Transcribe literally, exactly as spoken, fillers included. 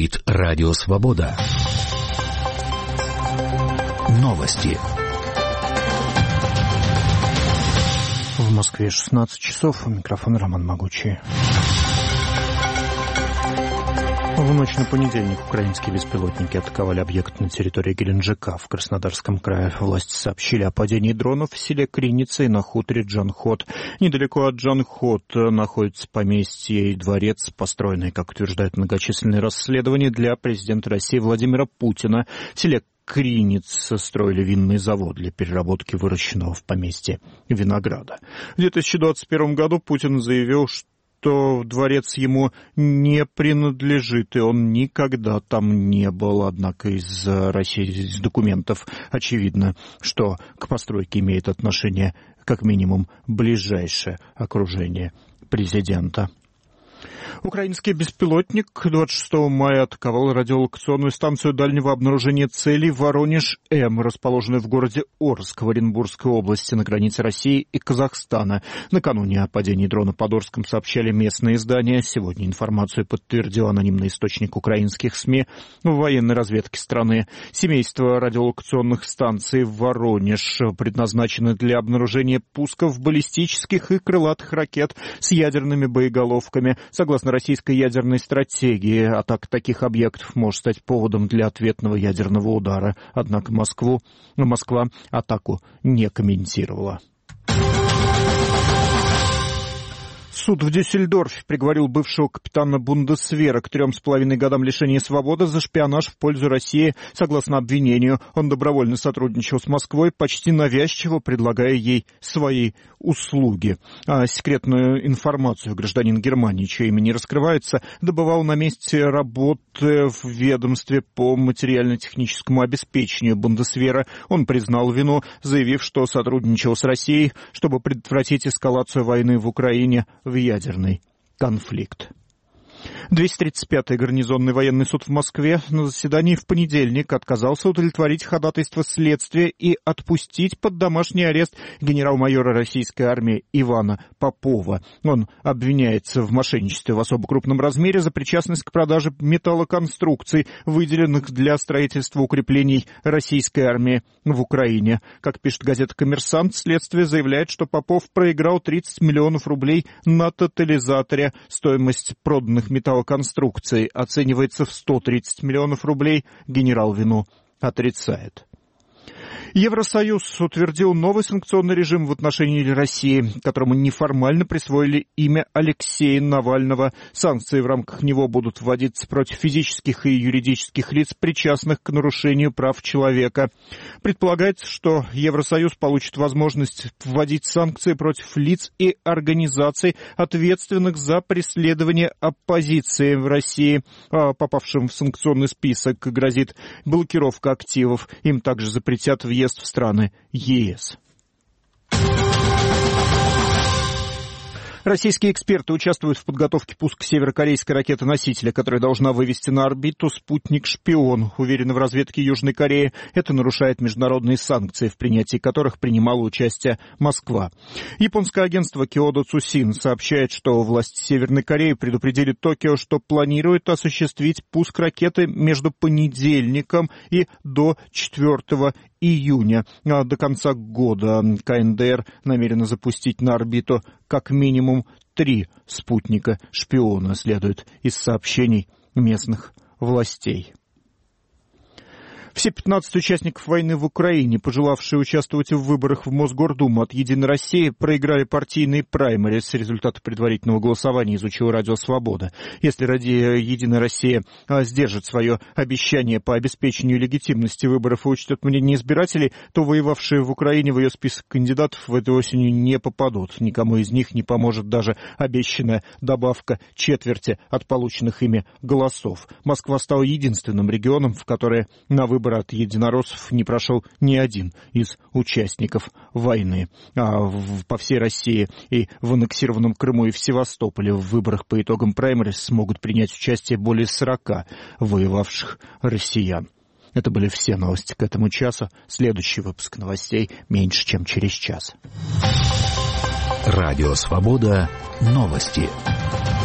Говорит Радио Свобода. Новости. В Москве шестнадцать часов. У микрофона Роман Могучий. В ночь на понедельник украинские беспилотники атаковали объект на территории Геленджика. В Краснодарском крае власти сообщили о падении дронов в селе Криница и на хуторе Джанхот. Недалеко от Джанхот находится поместье и дворец, построенный, как утверждают многочисленные расследования, для президента России Владимира Путина. В селе Криниц строили винный завод для переработки выращенного в поместье винограда. В две тысячи двадцать первом году Путин заявил, что что дворец ему не принадлежит, и он никогда там не был. Однако из, России, из документов очевидно, что к постройке имеет отношение как минимум ближайшее окружение президента. Украинский беспилотник двадцать шестого мая атаковал радиолокационную станцию дальнего обнаружения целей Воронеж-М, расположенную в городе Орск в Оренбургской области на границе России и Казахстана. Накануне о падении дрона под Орском сообщали местные издания. Сегодня информацию подтвердил анонимный источник украинских СМИ в военной разведке страны. Семейство радиолокационных станций Воронеж предназначено для обнаружения пусков баллистических и крылатых ракет с ядерными боеголовками. Согласно российской ядерной стратегии, атака таких объектов может стать поводом для ответного ядерного удара. Однако Москву, Москва атаку не комментировала. Суд в Дюссельдорфе приговорил бывшего капитана Бундесвера к трем с половиной годам лишения свободы за шпионаж в пользу России. Согласно обвинению, он добровольно сотрудничал с Москвой, почти навязчиво предлагая ей свои услуги. А секретную информацию гражданин Германии, чье имя не раскрывается, добывал на месте работы в ведомстве по материально-техническому обеспечению Бундесвера. Он признал вину, заявив, что сотрудничал с Россией, чтобы предотвратить эскалацию войны в Украине в ядерный конфликт. двести тридцать пятый гарнизонный военный суд в Москве на заседании в понедельник отказался удовлетворить ходатайство следствия и отпустить под домашний арест генерал-майора российской армии Ивана Попова. Он обвиняется в мошенничестве в особо крупном размере за причастность к продаже металлоконструкций, выделенных для строительства укреплений российской армии в Украине. Как пишет газета «Коммерсант», следствие заявляет, что Попов проиграл тридцать миллионов рублей на тотализаторе. Стоимость проданных металлоконструкций оценивается в сто тридцать миллионов рублей. Генерал вину отрицает. Евросоюз утвердил новый санкционный режим в отношении России, которому неформально присвоили имя Алексея Навального. Санкции в рамках него будут вводиться против физических и юридических лиц, причастных к нарушению прав человека. Предполагается, что Евросоюз получит возможность вводить санкции против лиц и организаций, ответственных за преследование оппозиции в России. Попавшим в санкционный список грозит блокировка активов. Им также запретят въезд в страны ЕС. Российские эксперты участвуют в подготовке пуска северокорейской ракеты-носителя, которая должна вывести на орбиту спутник-шпион. Уверены в разведке Южной Кореи, это нарушает международные санкции, в принятии которых принимала участие Москва. Японское агентство Киодо Цусин сообщает, что власти Северной Кореи предупредили Токио, что планирует осуществить пуск ракеты между понедельником и до четвёртого июня. А до конца года КНДР намерена запустить на орбиту как минимум три спутника-шпиона, следует из сообщений местных властей. Все пятнадцать участников войны в Украине, пожелавшие участвовать в выборах в Мосгордуму от «Единой России», проиграли партийные праймерис. Результаты предварительного голосования изучила Радио Свобода. Если ради «Единой России» сдержит свое обещание по обеспечению легитимности выборов и учтет мнение избирателей, то воевавшие в Украине в ее список кандидатов в этой осенью не попадут. Никому из них не поможет даже обещанная добавка четверти от полученных ими голосов. Москва стала единственным регионом, в который на выборы от единороссов не прошел ни один из участников войны. А в, по всей России и в аннексированном Крыму и в Севастополе в выборах по итогам праймерис смогут принять участие более сорока воевавших россиян. Это были все новости к этому часу. Следующий выпуск новостей меньше, чем через час. Радио Свобода. Новости.